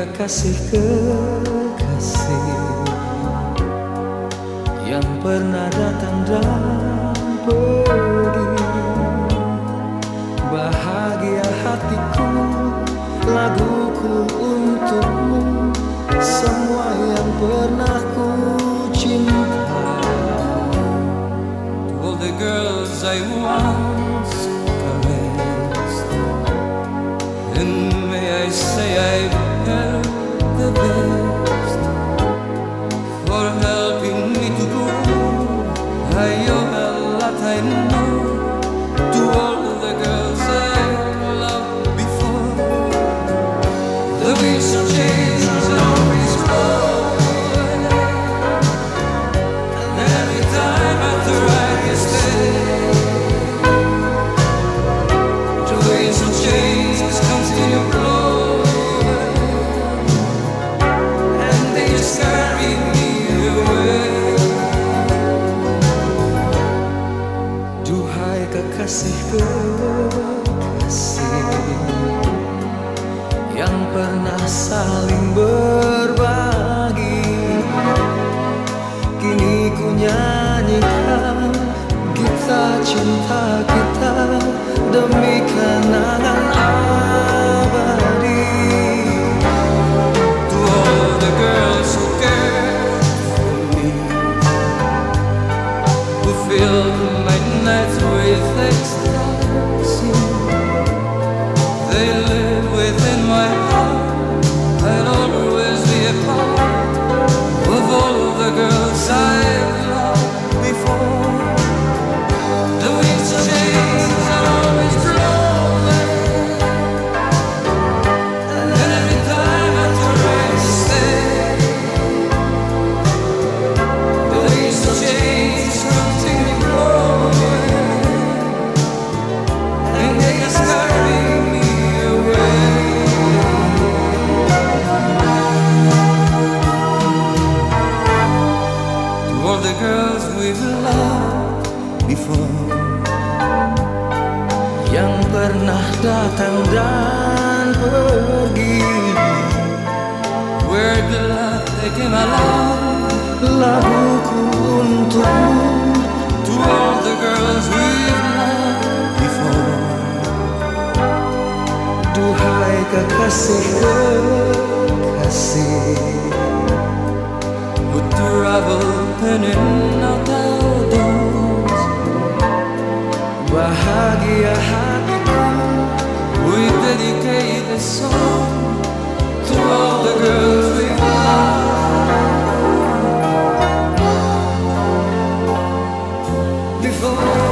kekasih-kekasih yang pernah datang dan pergi. Bahagia hatiku, laguku untukmu, semua yang pernah ku cinta. To all the girls I once caressed, and may I say I felt the best for helping me to grow. I owe a lot, I know, to all the girls I loved before. The winds of change always blow, and every time after I get stay, the winds of change continue blowing, and they just carry me away. Duhai kekasih-kekasih yang pernah saling berbagi, kini ku nyanyikan gitar cinta kita demi kenangan abadi. To all the girls who cared for me, who filled my nights with ecstasy, they live within my heart. I'll always be a part of all the girls I loved before. The winds of change are always blowing, and every time after I stay, the winds of change continue blowing, and they just carry me away. To all the girls we've loved before, yang pernah datang dan pergi, we're glad they came along. laguku untukmu, To all the girls we've loved before, duhai kekasih-kekasih who travel in and out outdoors. bahagia hatiku, We dedicate this song to all the girls we've loved before.